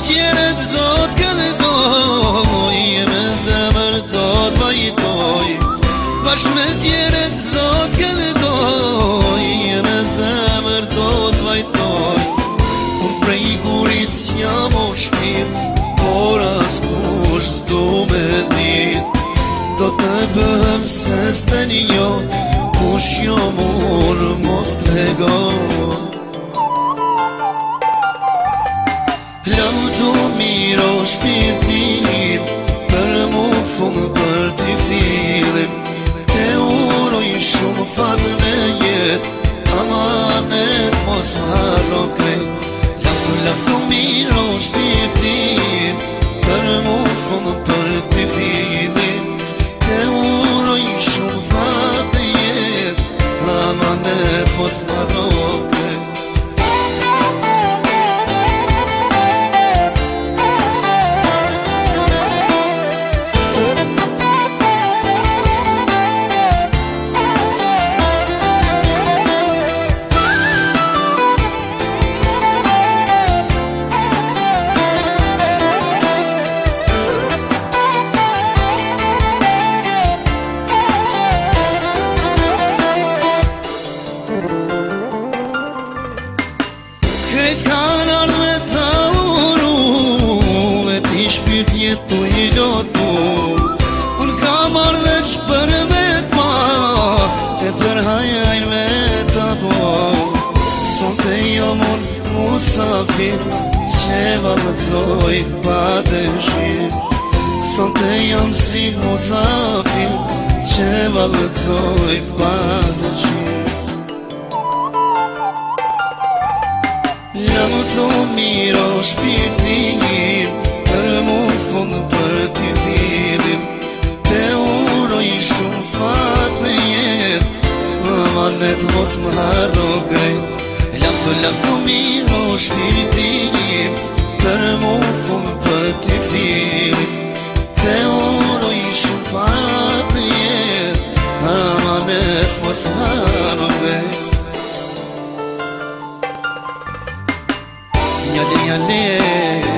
tjeret do t'këllëdoj me zemër do t'vajtoj Bashk me tjeret do t'këllëdoj me zemër do t'vajtoj Unë prej gurit s'jam o shpirt por as kush s'du me dit Do të bëhem se s'te një kush jo mur mos t'rego Lam të miro shpirtin për mu fund për t'i filim Te uroj shumë fatën e jet amanet mos harro krejt Lam të miro shpirtin për mu fund për t'i filim Te uroj shumë fatën e jet amanet mos harro krejt Krejt kanë ardhë me ta uru Me ti shpirt jetu i lotu Unë kam ardhë veç për me t'ma E për hajajnë me ta po Son të jom unë musafir Që valëzoj pa dëshir Son të jom si musafir Që valëzoj pa dëshir Jam të miro shpirtin për mu fund për t'i filim Te uroj shumë fat në jet amanet mos më harro krejt Lam të miro shpirtin për mu fund për t'i filim Te uroj shumë fat në jet amanet mos më harro krejt Yale, yale